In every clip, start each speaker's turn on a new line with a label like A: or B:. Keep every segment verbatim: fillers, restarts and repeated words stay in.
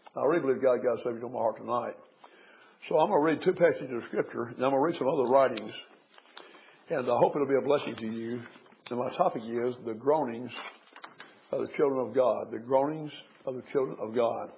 A: I really believe God got a subject on my heart tonight. So I'm going to read two passages of Scripture, and I'm going to read some other writings. And I hope it'll be a blessing to you. And my topic is the groanings of the children of God. The groanings of the children of God.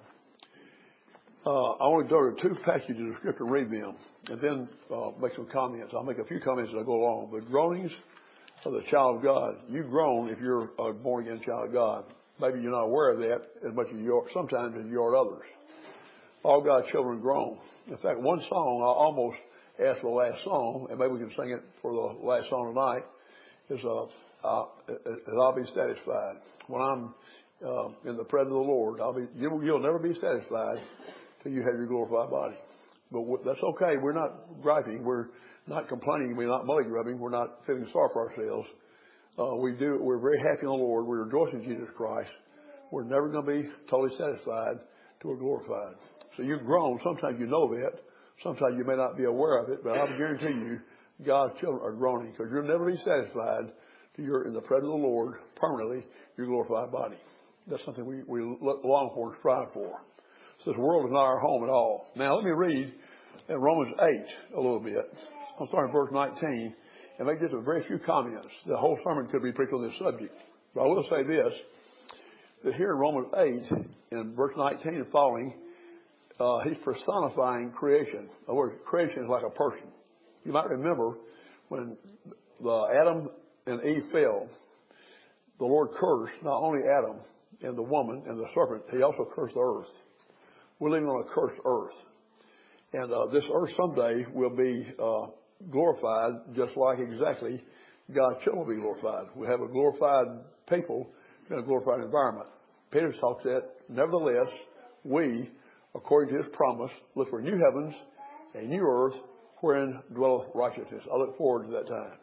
A: Uh, I want to go to two passages of Scripture and read them, and then uh, make some comments. I'll make a few comments as I go along. The groanings of the child of God. You groan if you're a born-again child of God. Maybe you're not aware of that as much as you are, sometimes as you are others. All God's children groan. In fact, one song, I almost asked the last song, and maybe we can sing it for the last song tonight, is uh, uh, I'll be satisfied. When I'm uh, in the presence of the Lord, I'll be, you, you'll never be satisfied till you have your glorified body. But that's okay. We're not griping. We're not complaining. We're not molly grubbing. We're not feeling sorry for ourselves. Uh, we do. We're very happy in the Lord. We rejoice in Jesus Christ. We're never going to be totally satisfied till we're glorified. So you groan. Sometimes you know that. Sometimes you may not be aware of it. But I guarantee you, God's children are groaning because you'll never be satisfied till you're in the presence of the Lord permanently, your glorified body. That's something we, we long for and strive for. So this world is not our home at all. Now let me read in Romans eight a little bit. I'll start in verse nineteen and make just a very few comments. The whole sermon could be preached on this subject. But I will say this, that here in Romans eight, in verse nineteen and following, uh, he's personifying creation. In other words, creation is like a person. You might remember when the Adam and Eve fell, the Lord cursed not only Adam and the woman and the serpent, he also cursed the earth. We're living on a cursed earth. And uh, this earth someday will be uh, glorified just like exactly God's children will be glorified. We have a glorified people in a glorified environment. Peter talks that, nevertheless, we, according to his promise, look for new heavens and new earth wherein dwelleth righteousness. I look forward to that time.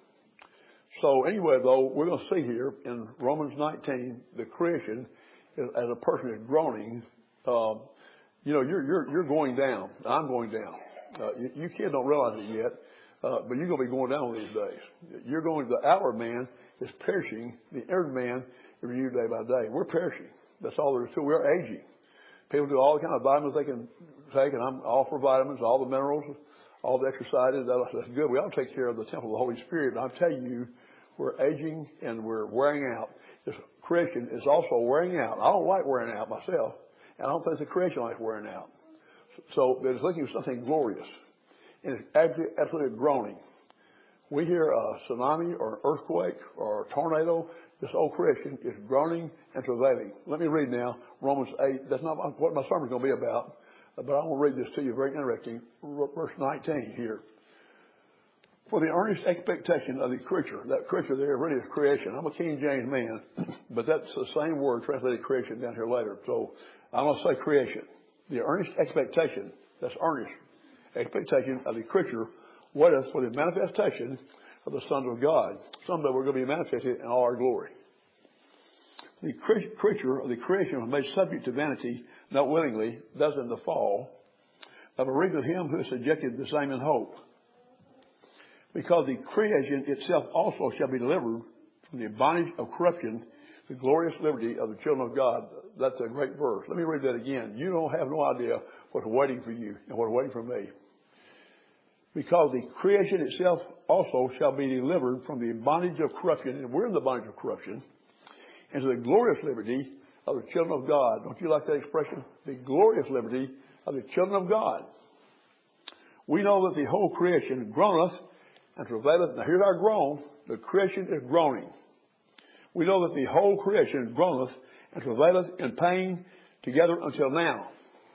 A: So anyway, though, we're going to see here in Romans nineteen, the creation, as a person is groaning, uh, you know, you're, you're, you're going down. I'm going down. Uh, you, you kids don't realize it yet, uh, but you're going to be going down these days. You're going, the outward man is perishing. The inward man is renewed day by day. We're perishing. That's all there is to it. We're aging. People do all the kind of vitamins they can take, and I'm all for vitamins, all the minerals, all the exercises. That's good. We ought to take care of the temple of the Holy Spirit. And I'll tell you, we're aging and we're wearing out. This creation is also wearing out. I don't like wearing out myself. And I don't think the creation likes wearing out. So it's looking for something glorious. And it's absolutely, absolutely groaning. We hear a tsunami or an earthquake or a tornado. This old creation is groaning and travailing. Let me read now Romans eight. That's not what my sermon is going to be about. But I want to read this to you. Very interesting. Verse nineteen here. For the earnest expectation of the creature. That creature there really is creation. I'm a King James man. But that's the same word translated creation down here later. So I'm going to say creation. The earnest expectation, that's earnest expectation of the creature, waiteth for the manifestation of the sons of God. Someday we're going to be manifested in all our glory. The creature of the creation was made subject to vanity, not willingly, thus in the fall, of a reason of him who is subjected the same in hope. Because the creation itself also shall be delivered from the bondage of corruption, the glorious liberty of the children of God. That's a great verse. Let me read that again. You don't have no idea what's waiting for you and what's waiting for me. Because the creation itself also shall be delivered from the bondage of corruption, and we're in the bondage of corruption, into the glorious liberty of the children of God. Don't you like that expression? The glorious liberty of the children of God. We know that the whole creation groaneth and travaileth. Now here's our groan. The creation is groaning. We know that the whole creation groaneth and travaileth in pain together until now.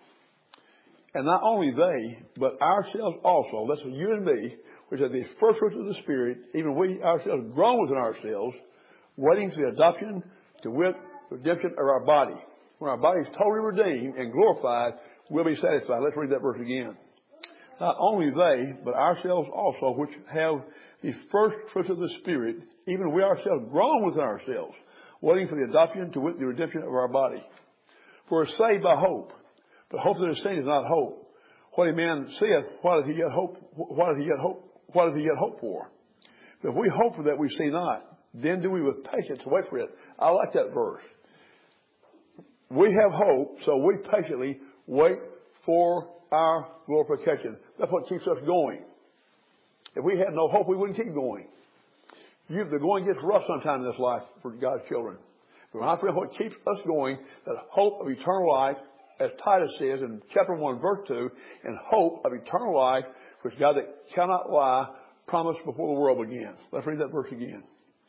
A: And not only they, but ourselves also, that's you and me, which are the first fruits of the Spirit, even we ourselves groan within ourselves, waiting for the adoption to wit, redemption of our body. When our body is totally redeemed and glorified, we'll be satisfied. Let's read that verse again. Not only they, but ourselves also, which have the first fruits of the Spirit, even we ourselves groan within ourselves, waiting for the adoption to wit, the redemption of our body. For we're saved by hope, but hope that is seen is not hope. What a man saith, why does he yet hope? Why does he yet hope? Why does he yet hope for? But if we hope for that we see not, then do we with patience wait for it. I like that verse. We have hope, so we patiently Wait for our glorification. That's what keeps us going. If we had no hope, we wouldn't keep going. You, the going gets rough sometime in this life for God's children. But when I feel what keeps us going, that hope of eternal life, as Titus says in chapter one, verse two, and hope of eternal life, which God that cannot lie promised before the world began. Let's read that verse again.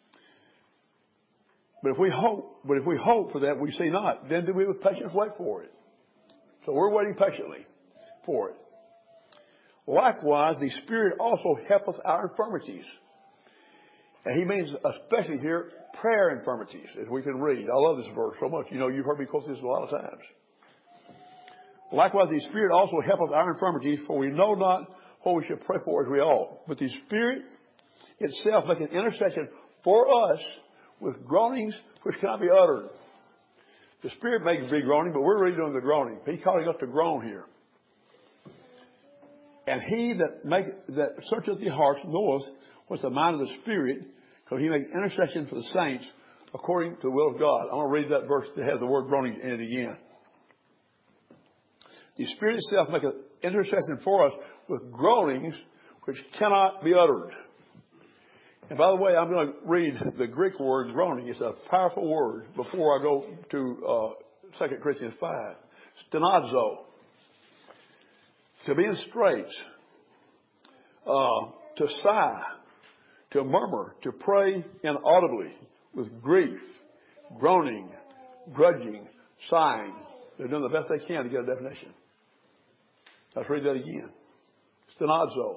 A: But if we hope, but if we hope for that we see not, then do we with patience wait for it. So we're waiting patiently for it. Likewise, the Spirit also helpeth our infirmities. And he means especially here prayer infirmities, as we can read. I love this verse so much. You know, you've heard me quote this a lot of times. Likewise, the Spirit also helpeth our infirmities, for we know not what we should pray for as we ought. But the Spirit itself maketh intercession for us with groanings which cannot be uttered. The Spirit makes the groaning, but we're really doing the groaning. He's calling us to groan here. And he that make that searcheth the hearts knoweth what's the mind of the Spirit, because he makes intercession for the saints according to the will of God. I'm going to read that verse that has the word groaning in it again. The Spirit itself maketh intercession for us with groanings which cannot be uttered. And by the way, I'm going to read the Greek word groaning. It's a powerful word before I go to uh, Second Corinthians five. Stenazo. To be in straits. Uh, to sigh. To murmur. To pray inaudibly. With grief. Groaning. Grudging. Sighing. They're doing the best they can to get a definition. Let's read that again. Stenazo.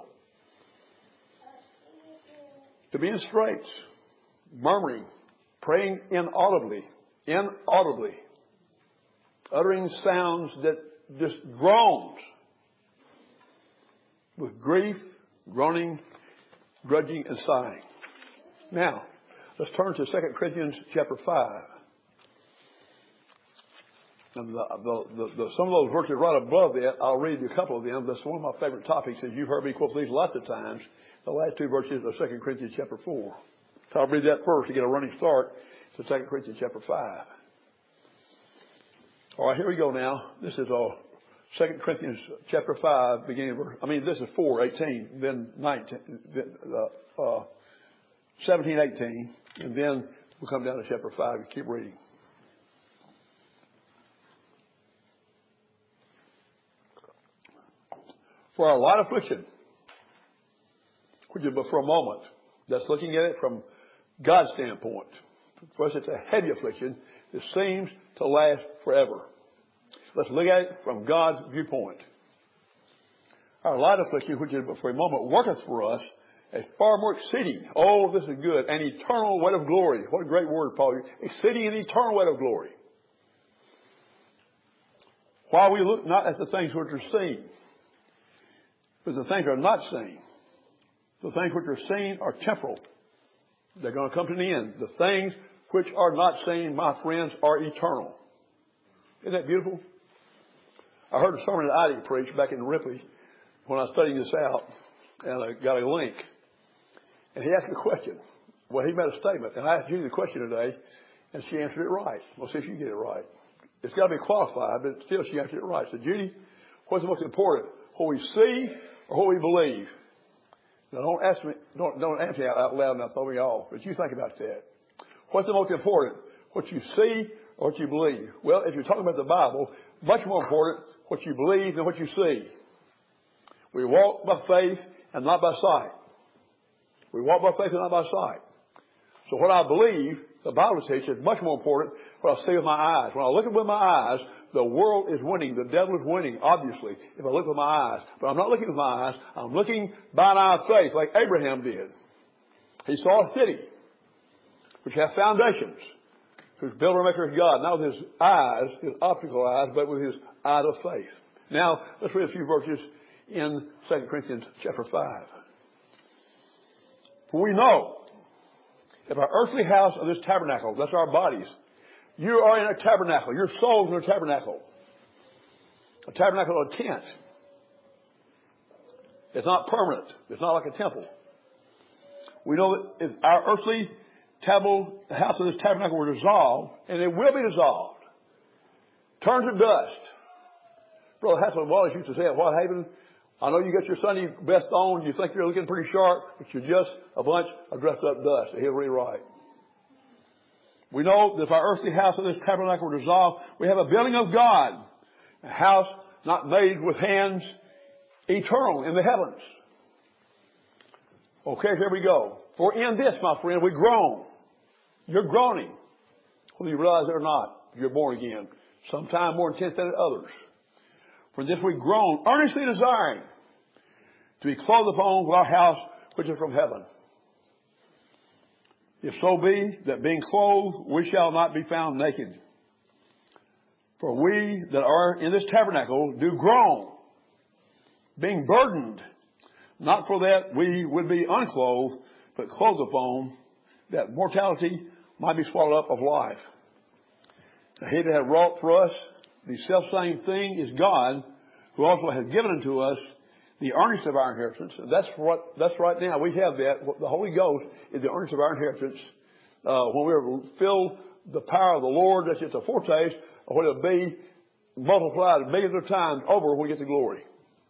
A: To be in straits, murmuring, praying inaudibly, inaudibly, uttering sounds that just groans, with grief, groaning, grudging, and sighing. Now, let's turn to Second Corinthians chapter five. And the, the, the, the, some of those verses right above that, I'll read you a couple of them. That's one of my favorite topics, and you've heard me quote these lots of times. The last two verses of Second Corinthians chapter four. So I'll read that first to get a running start to Second Corinthians chapter five. All right, here we go now. This is uh, Second Corinthians chapter five, beginning verse. I mean, this is four, eighteen, then nineteen, then, uh, uh, seventeen, eighteen, and then we'll come down to chapter five and keep reading. For our light affliction, which is but for a moment, that's looking at it from God's standpoint. For us, it's a heavy affliction that seems to last forever. Let's look at it from God's viewpoint. Our light affliction, which is but for a moment, worketh for us a far more exceeding. Oh, this is good. An eternal weight of glory. What a great word, Paul. Exceeding an eternal weight of glory. While we look not at the things which are seen, but the things are not seen. The things which are seen are temporal. They're going to come to an end. The things which are not seen, my friends, are eternal. Isn't that beautiful? I heard a sermon that Ida preached back in Ripley when I was studying this out, and I got a link. And he asked a question. Well, he made a statement, and I asked Judy the question today, and she answered it right. We'll see if you get it right. It's got to be qualified, but still she answered it right. So, Judy, what's the most important? What we see or what we believe? Now, don't ask me, don't, don't answer me out loud now, throw me off. But you think about that. What's the most important? What you see or what you believe? Well, if you're talking about the Bible, much more important what you believe than what you see. We walk by faith and not by sight. We walk by faith and not by sight. So what I believe, the Bible teaches, is much more important what I see with my eyes. When I look at with my eyes, the world is winning. The devil is winning, obviously, if I look with my eyes. But I'm not looking with my eyes. I'm looking by an eye of faith like Abraham did. He saw a city which has foundations, whose builder and maker is God, not with his eyes, his optical eyes, but with his eye of faith. Now, let's read a few verses in Second Corinthians chapter five. For we know if our earthly house of this tabernacle, that's our bodies, you are in a tabernacle. Your soul's in a tabernacle. A tabernacle, a tent. It's not permanent. It's not like a temple. We know that if our earthly table, the house of this tabernacle were dissolved, and it will be dissolved, turn to dust, Brother Hassel Wallace used to say at Whitehaven, I know you got your Sunday best on, you think you're looking pretty sharp, but you're just a bunch of dressed up dust. He'll be right. We know that if our earthly house of this tabernacle were dissolved, we have a building of God, a house not made with hands, eternal in the heavens. Okay, here we go. For in this, my friend, we groan. You're groaning, whether you realize it or not. You're born again, sometime more intense than others. For this we groan, earnestly desiring to be clothed upon with our house which is from heaven. If so be that being clothed, we shall not be found naked. For we that are in this tabernacle do groan, being burdened, not for that we would be unclothed, but clothed upon, that mortality might be swallowed up of life. Now, he that hath wrought for us the selfsame thing is God, who also has given unto us the earnest of our inheritance. And that's what, that's right now. We have that. The Holy Ghost is the earnest of our inheritance. Uh, when we're filled the power of the Lord, that's just a foretaste of what it'll be multiplied millions of times over when we get to glory.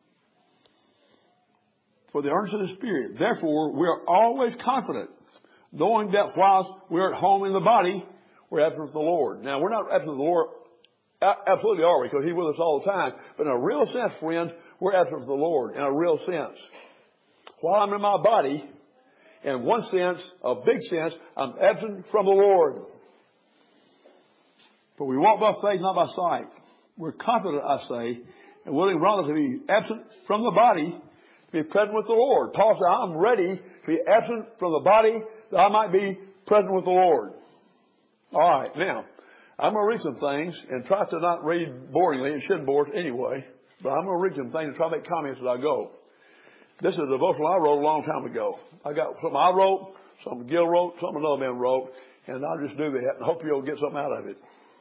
A: For the earnest of the Spirit. Therefore, we are always confident, knowing that whilst we're at home in the body, we're absent with the Lord. Now, we're not absent with the Lord. Absolutely are we, because He's with us all the time. But in a real sense, friend, we're absent with the Lord. In a real sense. While I'm in my body, in one sense, a big sense, I'm absent from the Lord. For we walk by faith, not by sight. We're confident, I say, and willing rather to be absent from the body, to be present with the Lord. Paul said, I'm ready to be absent from the body, that I might be present with the Lord. All right, now, I'm going to read some things and try to not read boringly. It shouldn't bore us anyway. But I'm going to read some things and try to make comments as I go. This is a devotional I wrote a long time ago. I got something I wrote, something Gil wrote, something another man wrote, and I'll just do that and hope you'll get something out of it.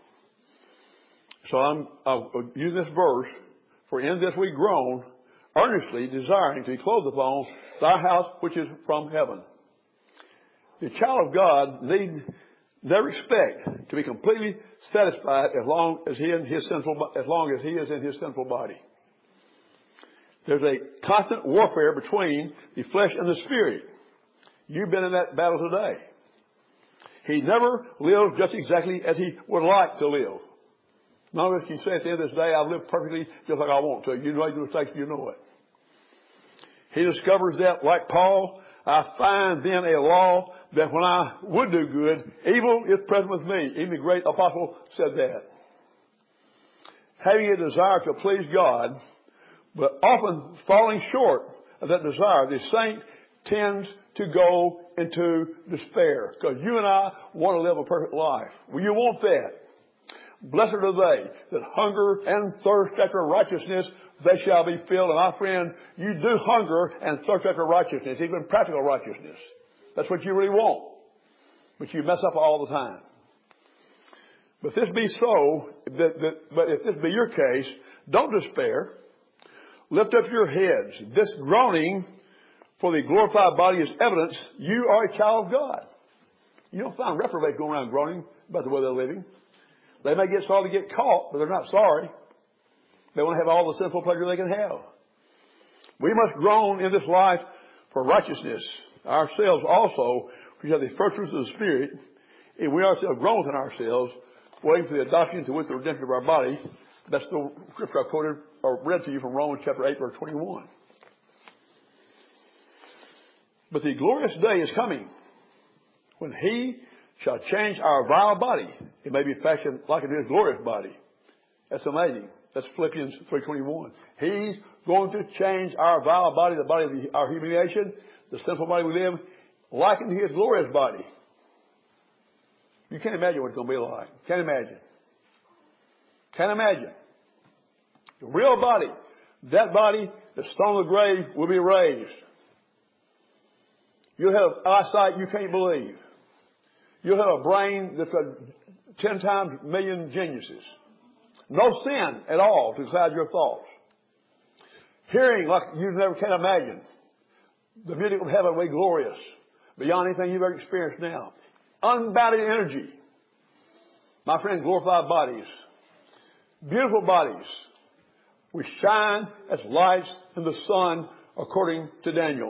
A: So I'm, I'll use this verse. For in this we groan, earnestly desiring to be clothed upon thy house which is from heaven. The child of God needs never expect to be completely satisfied as long as he in his sinful, as long as he is in his sinful body. There's a constant warfare between the flesh and the spirit. You've been in that battle today. He never lives just exactly as he would like to live. None of us can say at the end of this day, I've lived perfectly just like I want to. You make mistakes, you know it. He discovers that, like Paul, I find then a law that when I would do good, evil is present with me. Even the great apostle said that. Having a desire to please God, but often falling short of that desire, the saint tends to go into despair. Because you and I want to live a perfect life. Well, you want that. Blessed are they that hunger and thirst after righteousness, they shall be filled. And my friend, you do hunger and thirst after righteousness, even practical righteousness. That's what you really want. But you mess up all the time. But if this be so, that, that, but if this be your case, don't despair. Lift up your heads. This groaning for the glorified body is evidence you are a child of God. You don't find reprobates going around groaning about the way they're living. They may get sorry to get caught, but they're not sorry. They want to have all the sinful pleasure they can have. We must groan in this life for righteousness. Ourselves also, which have the first fruits of the Spirit, and we ourselves groan within ourselves, waiting for the adoption to wit the redemption of our body. That's the scripture I quoted or read to you from Romans chapter eight, verse twenty-one. But the glorious day is coming when He shall change our vile body. It may be fashioned like it is glorious body. That's amazing. That's Philippians three twenty-one. He's going to change our vile body, the body of the, our humiliation, the sinful body we live, like into His glorious body. You can't imagine what it's going to be like. Can't imagine. Can't imagine. The real body, that body, the stone of the grave will be raised. You'll have eyesight you can't believe. You'll have a brain that's a ten times million geniuses. No sin at all to decide your thoughts. Hearing like you never can imagine. The music of heaven will be glorious. Beyond anything you've ever experienced now. Unbounded energy. My friends, glorified bodies. Beautiful bodies. We shine as lights in the sun, according to Daniel.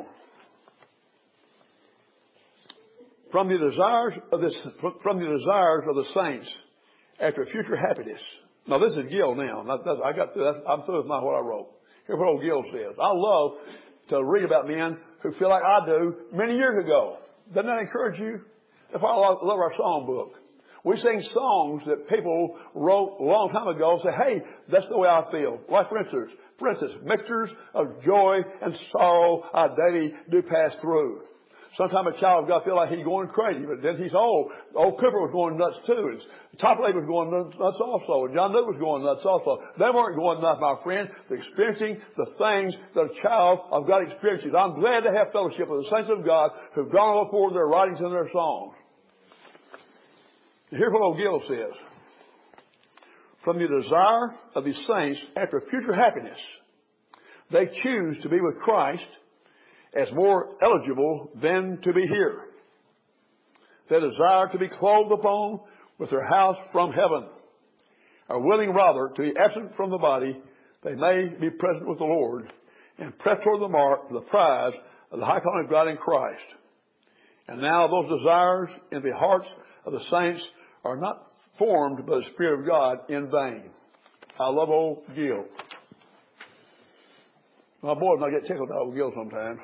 A: From the desires of this, from the desires of the saints after future happiness. Now this is Gill now. I got through that. I'm through with my what I wrote. Here's what old Gill says. I love to read about men who feel like I do many years ago. Doesn't that encourage you? That's why I love, love our song book. We sing songs that people wrote a long time ago. Say, hey, that's the way I feel. Like for instance, for instance, mixtures of joy and sorrow I daily do pass through. Sometimes a child of God feel like he's going crazy, but then he's old. Old Cooper was going nuts too. And Top Lake was going nuts also. And John Luke was going nuts also. They weren't going nuts, my friend. They're experiencing the things that a child of God experiences. I'm glad to have fellowship with the saints of God who've gone before their writings and their songs. Here's what old Gill says. From the desire of the saints after future happiness, they choose to be with Christ as more eligible than to be here. They desire to be clothed upon with their house from heaven, are willing rather to be absent from the body, they may be present with the Lord, and press toward the mark for the prize of the high calling of God in Christ. And now those desires in the hearts of the saints are not formed by the Spirit of God in vain. I love old Gill. My boys might get tickled out with Gill sometimes.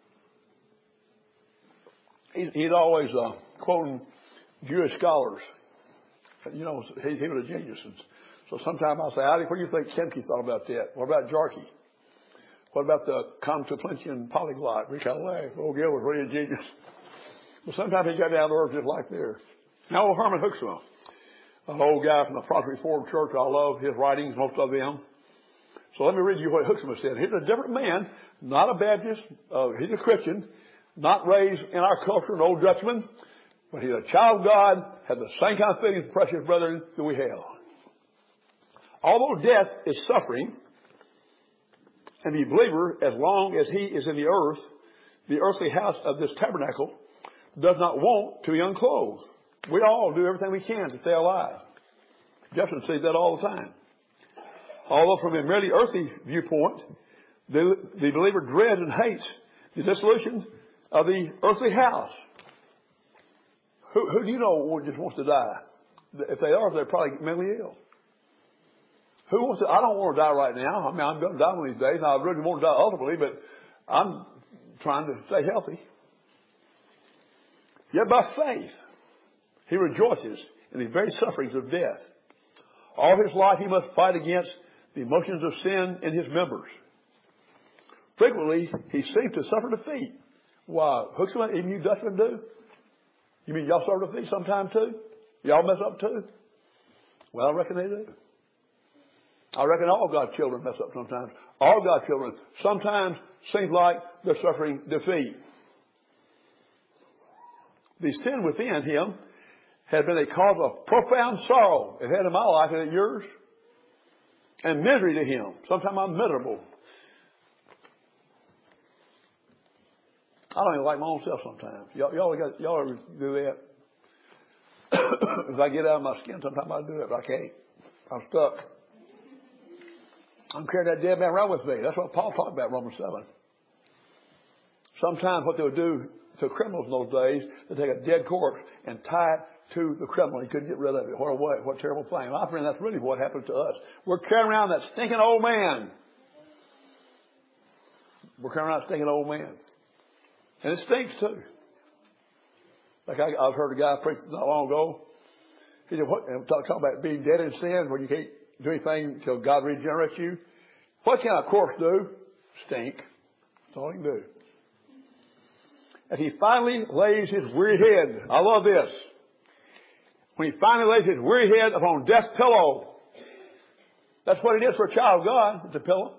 A: He's, he's always uh, quoting Jewish scholars. You know, he, he was a genius. And so sometimes I'll say, Adi, what do you think Kemke thought about that? What about Jarkey? What about the Contemplatian polyglot? We kind of laugh. Old Gill was really a genius. But sometimes he got down to earth just like there. Now, old Herman Hoeksema, an old guy from the Protestant Reformed Church. I love his writings, most of them. So let me read you what Hoeksema said. He's a different man, not a Baptist. Uh, he's a Christian, not raised in our culture, an old Dutchman. But he's a child of God, has the same kind of feelings, precious brethren, that we have. Although death is suffering, and the believer, as long as he is in the earth, the earthly house of this tabernacle, does not want to be unclothed. We all do everything we can to stay alive. Jefferson says that all the time. Although from a merely earthly viewpoint, the, the believer dreads and hates the dissolution of the earthly house. Who, who do you know just wants to die? If they are, they're probably mentally ill. Who wants to? I don't want to die right now. I mean, I'm going to die one of these days. Now, I really want to die ultimately, but I'm trying to stay healthy. Yet by faith, he rejoices in the very sufferings of death. All his life he must fight against the emotions of sin in his members. Frequently, he seems to suffer defeat. Why? Hoeksema, even you Dutchmen do? You mean y'all suffer defeat sometime too? Y'all mess up too? Well, I reckon they do. I reckon all God's children mess up sometimes. All God's children sometimes seem like they're suffering defeat. The sin within him had been a cause of profound sorrow. It had in my life, and it yours? And misery to him. Sometimes I'm miserable. I don't even like my own self sometimes. Y'all, y'all, got, y'all ever do that? If I get out of my skin, sometimes I do it, but I can't. I'm stuck. I'm carrying that dead man around with me. That's what Paul talked about in Romans seven. Sometimes what they would do to criminals in those days, they take a dead corpse and tie it to the criminal. He couldn't get rid of it. What a what, what a terrible thing. My friend, that's really what happened to us. We're carrying around that stinking old man. We're carrying around that stinking old man. And it stinks too. Like I, I've heard a guy preach not long ago. He said, what, talk, talk about being dead in sin where you can't do anything until God regenerates you. What can a corpse do? Stink. That's all he can do. As he finally lays his weary head, I love this. When he finally lays his weary head upon death's pillow, that's what it is for a child of God. It's a pillow.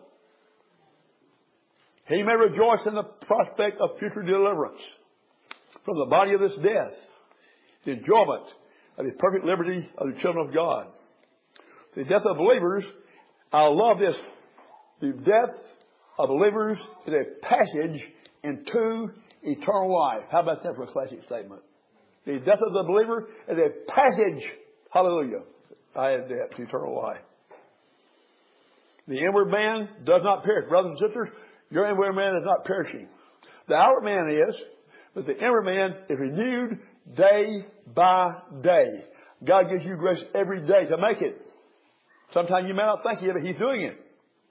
A: He may rejoice in the prospect of future deliverance from the body of this death, the enjoyment of the perfect liberty of the children of God. The death of believers, I love this. The death of believers is a passage into eternal life. How about that for a classic statement? The death of the believer is a passage, hallelujah, I had that to eternal life. The inward man does not perish. Brothers and sisters, your inward man is not perishing. The outward man is, but the inward man is renewed day by day. God gives you grace every day to make it. Sometimes you may not think it, but He's doing it.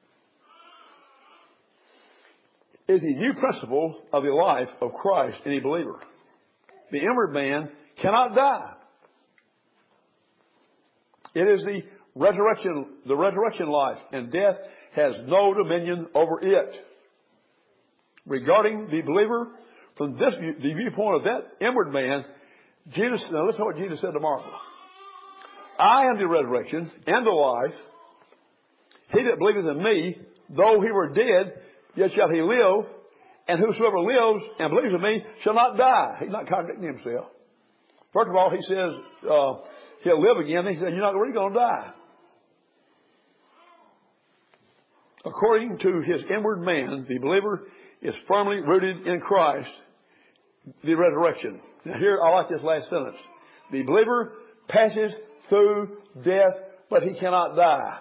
A: It's a new principle of the life of Christ in a believer. The inward man cannot die. It is the resurrection, the resurrection life, and death has no dominion over it. Regarding the believer, from this view, the viewpoint of that inward man, Jesus, now listen to what Jesus said to Martha. I am the resurrection and the life. He that believeth in me, though he were dead, yet shall he live. And whosoever lives and believes in me shall not die. He's not contradicting himself. First of all, he says uh, he'll live again. He says you're not really going to die. According to his inward man, the believer is firmly rooted in Christ, the resurrection. Now here, I like this last sentence. The believer passes through death, but he cannot die.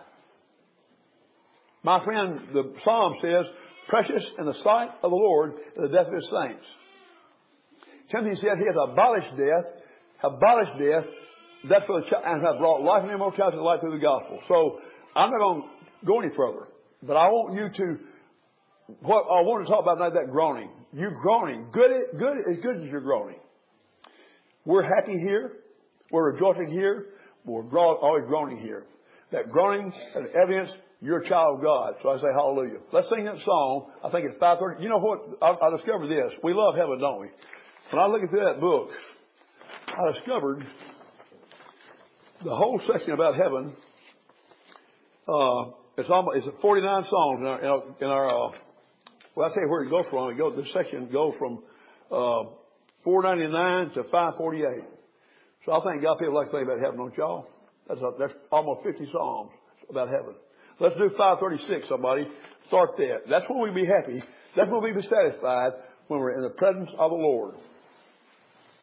A: My friend, the Psalm says, precious in the sight of the Lord is the death of His saints. Timothy said he has abolished death, abolished death, that's for the child, and have brought life and immortality to life through the gospel. So I'm not going to go any further, but I want you to, what I want to talk about tonight, that groaning. You groaning, good, good as good as you're groaning. We're happy here, we're rejoicing here, but we're always groaning here. That groaning is evidence you're a child of God. So I say hallelujah. Let's sing that song. I think it's five thirty. You know what? I, I discovered this. We love heaven, don't we? When I look through that book, I discovered the whole section about heaven. Uh, it's almost, it's forty-nine songs in our, in our, in our uh, well, I'll tell you where it goes from. It goes, this section goes from uh, four ninety-nine to five forty-eight. So I think God people like to think about heaven, don't y'all? That's, a, that's almost fifty songs about heaven. Let's do five thirty-six, somebody. Start there. That's when we be happy. That's when we be satisfied, when we're in the presence of the Lord.